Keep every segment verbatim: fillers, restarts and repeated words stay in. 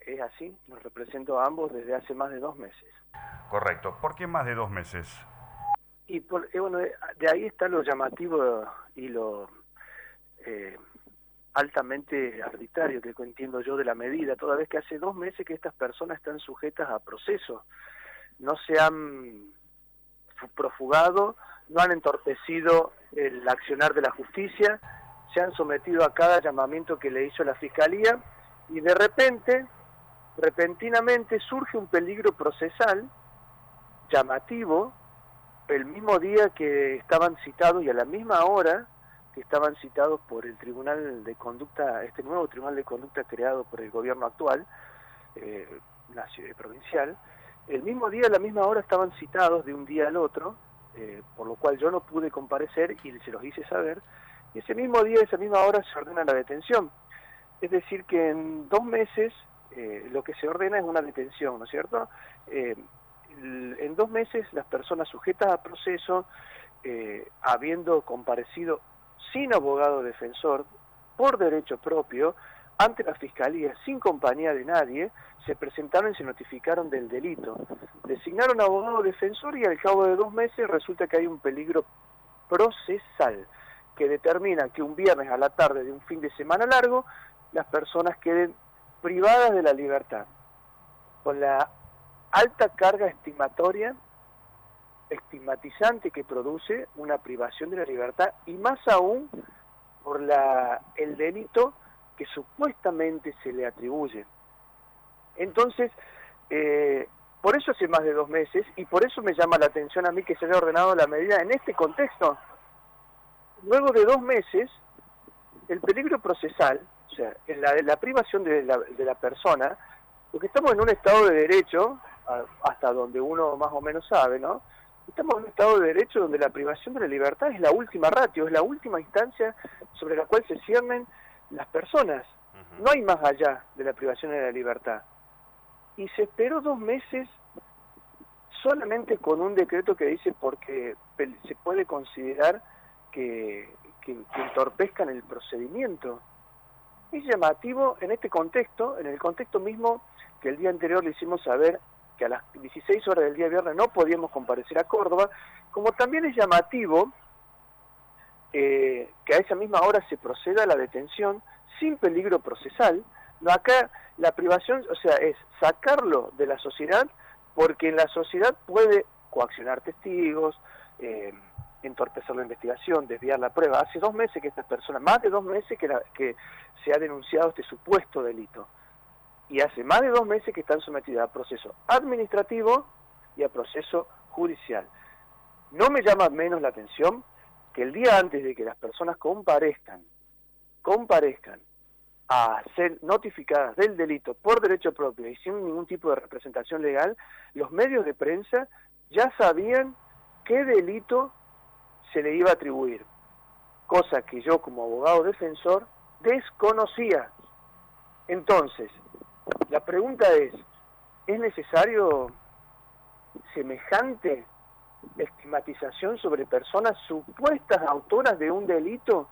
Es así, los represento a ambos desde hace más de dos meses. Correcto. ¿Por qué más de dos meses? Y por, eh, bueno, de, de ahí está lo llamativo y lo eh, altamente arbitrario que entiendo yo de la medida, toda vez que hace dos meses que estas personas están sujetas a proceso, no se han profugado, no han entorpecido el accionar de la justicia, se han sometido a cada llamamiento que le hizo la Fiscalía y de repente, repentinamente surge un peligro procesal llamativo el mismo día que estaban citados y a la misma hora que estaban citados por el Tribunal de Conducta, este nuevo Tribunal de Conducta creado por el gobierno actual, eh, nacional, provincial, el mismo día, a la misma hora estaban citados de un día al otro, eh, por lo cual yo no pude comparecer y se los hice saber, y ese mismo día, esa misma hora se ordena la detención. Es decir que en dos meses eh, lo que se ordena es una detención, ¿no es cierto? Eh, en dos meses las personas sujetas a proceso, eh, habiendo comparecido sin abogado defensor, por derecho propio, ante la Fiscalía, sin compañía de nadie, se presentaron y se notificaron del delito. Designaron abogado defensor y al cabo de dos meses resulta que hay un peligro procesal que determina que un viernes a la tarde de un fin de semana largo, las personas queden privadas de la libertad, con la alta carga estimatoria, estigmatizante que produce una privación de la libertad, y más aún por la, el delito que supuestamente se le atribuye. Entonces, eh, por eso hace más de dos meses, y por eso me llama la atención a mí que se haya ordenado la medida en este contexto. Luego de dos meses, el peligro procesal, o sea, en la, la privación de la, de la persona, porque estamos en un Estado de Derecho, hasta donde uno más o menos sabe, ¿no? Estamos en un Estado de Derecho donde la privación de la libertad es la última ratio, es la última instancia sobre la cual se ciernen las personas. No hay más allá de la privación de la libertad. Y se esperó dos meses solamente con un decreto que dice porque se puede considerar que, que, que entorpezcan el procedimiento. Es llamativo en este contexto, en el contexto mismo que el día anterior le hicimos saber que a las dieciséis horas del día viernes no podíamos comparecer a Córdoba, como también es llamativo eh, que a esa misma hora se proceda a la detención sin peligro procesal. No, acá la privación, o sea, es sacarlo de la sociedad porque la sociedad puede coaccionar testigos, eh, entorpecer la investigación, desviar la prueba. Hace dos meses que estas personas, más de dos meses que, la, que se ha denunciado este supuesto delito. Y hace más de dos meses que están sometidas a proceso administrativo y a proceso judicial. No me llama menos la atención que el día antes de que las personas comparezcan, comparezcan a ser notificadas del delito por derecho propio y sin ningún tipo de representación legal, los medios de prensa ya sabían qué delito se le iba a atribuir, cosa que yo como abogado defensor desconocía. Entonces, la pregunta es, ¿es necesario semejante estigmatización sobre personas supuestas autoras de un delito?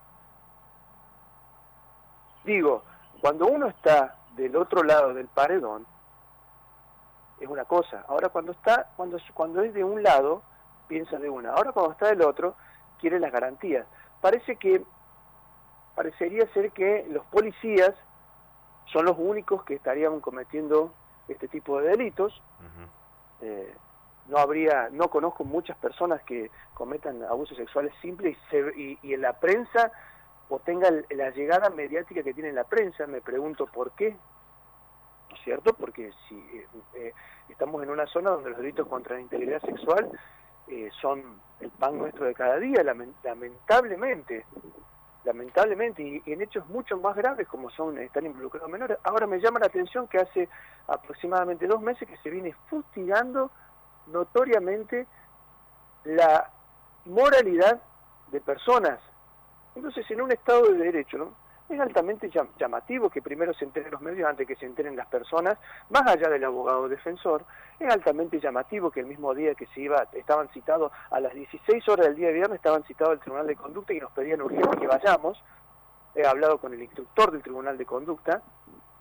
Digo, cuando uno está del otro lado del paredón, es una cosa. Ahora cuando está, cuando, cuando es de un lado, piensa de una. Ahora cuando está del otro, quiere las garantías. Parece que, parecería ser que los policías son los únicos que estarían cometiendo este tipo de delitos. Uh-huh. eh, no habría, no conozco muchas personas que cometan abusos sexuales simples y, se, y, y en la prensa o tenga la llegada mediática que tiene la prensa. Me pregunto por qué, ¿no es cierto? Porque si eh, eh, estamos en una zona donde los delitos contra la integridad sexual eh, son el pan nuestro de cada día, lamentablemente. lamentablemente, y, y en hechos mucho más graves como son, están involucrados menores. Ahora me llama la atención que hace aproximadamente dos meses que se viene fustigando notoriamente la moralidad de personas. Entonces, en un Estado de Derecho, ¿no?, es altamente llamativo que primero se enteren los medios antes que se enteren las personas, más allá del abogado defensor. Es altamente llamativo que el mismo día que se iba, estaban citados a las dieciséis horas del día de viernes, estaban citados al Tribunal de Conducta y nos pedían urgente que vayamos. He hablado con el instructor del Tribunal de Conducta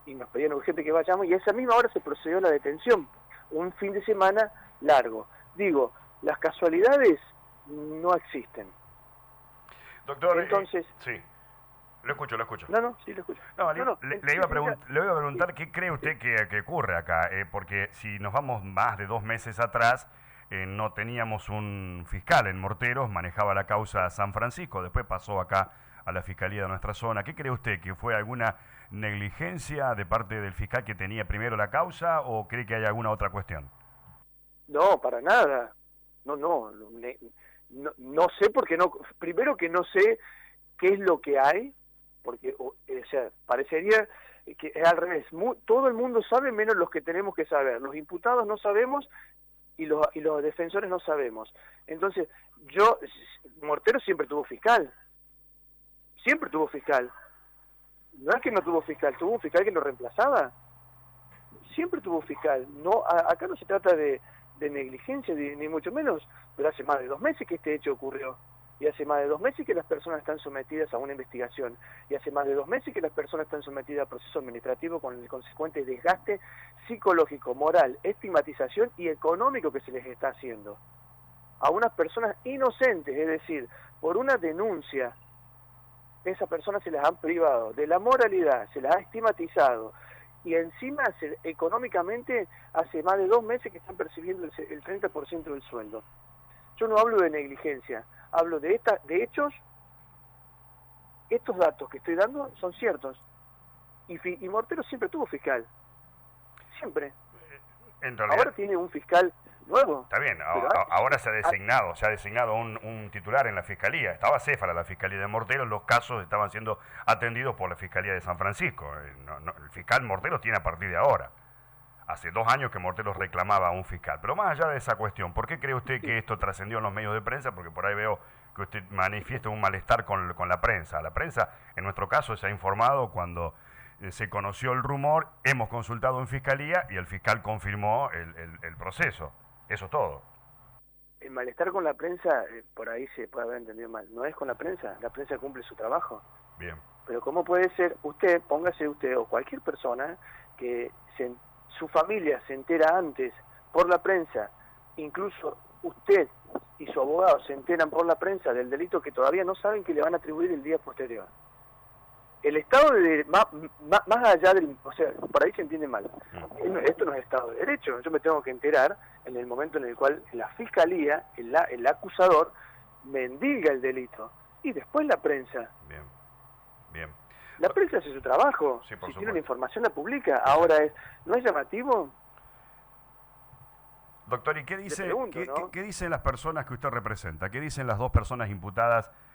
y nos pedían urgente que vayamos, y a esa misma hora se procedió a la detención, un fin de semana largo. Digo, las casualidades no existen. Doctor, entonces... Eh, sí, lo escucho, lo escucho. No, no, sí lo escucho. No, no, no, le, le, iba a le iba a preguntar sí. qué cree usted que, que ocurre acá, eh, porque si nos vamos más de dos meses atrás, eh, no teníamos un fiscal en Morteros, manejaba la causa San Francisco, después pasó acá a la Fiscalía de nuestra zona. ¿Qué cree usted? ¿Que fue alguna negligencia de parte del fiscal que tenía primero la causa o cree que hay alguna otra cuestión? No, para nada. No, no, no, no sé porque no, primero que no sé qué es lo que hay, porque o, o sea, parecería que es al revés, muy, todo el mundo sabe menos los que tenemos que saber, los imputados no sabemos y los, y los defensores no sabemos. Entonces, yo, Mortero siempre tuvo fiscal, siempre tuvo fiscal, no es que no tuvo fiscal, tuvo un fiscal que lo reemplazaba, siempre tuvo fiscal, no, a, acá no se trata de de negligencia, ni, ni mucho menos, pero hace más de dos meses que este hecho ocurrió, y hace más de dos meses que las personas están sometidas a una investigación, y hace más de dos meses que las personas están sometidas a proceso administrativo con el consecuente desgaste psicológico, moral, estigmatización y económico que se les está haciendo. A unas personas inocentes, es decir, por una denuncia, esas personas se las han privado de la moralidad, se las ha estigmatizado, y encima se, económicamente hace más de dos meses que están percibiendo el, el treinta por ciento del sueldo. Yo no hablo de negligencia, hablo de esta, de hechos. Estos datos que estoy dando son ciertos, y, y Mortero siempre tuvo fiscal, siempre. En realidad, ahora tiene un fiscal nuevo. Está bien, a, ahora se ha designado, se ha designado un, un titular en la Fiscalía. Estaba céfala la Fiscalía de Morteros, los casos estaban siendo atendidos por la Fiscalía de San Francisco. No, no, el fiscal Morteros tiene a partir de ahora. Hace dos años que Morteros reclamaba a un fiscal. Pero más allá de esa cuestión, ¿por qué cree usted que esto trascendió en los medios de prensa? Porque por ahí veo que usted manifiesta un malestar con, con la prensa. La prensa, en nuestro caso, se ha informado cuando se conoció el rumor, hemos consultado en Fiscalía y el fiscal confirmó el, el, el proceso. Eso es todo. El malestar con la prensa, eh, por ahí se puede haber entendido mal. No es con la prensa, la prensa cumple su trabajo. Bien. Pero ¿cómo puede ser usted, póngase usted o cualquier persona, que se, su familia se entera antes por la prensa, incluso usted y su abogado se enteran por la prensa del delito que todavía no saben que le van a atribuir el día posterior? El Estado de más, más, más allá del... O sea, por ahí se entiende mal. Esto no es Estado de Derecho. Yo me tengo que enterar en el momento en el cual la Fiscalía, el, el acusador, mendiga el delito. Y después la prensa. Bien, bien. La prensa hace su trabajo. Sí, si tiene una información la publica. Ahora, es ¿no es llamativo? Doctor, ¿y qué dice, pregunto, qué, ¿no? qué, qué dicen las personas que usted representa? ¿Qué dicen las dos personas imputadas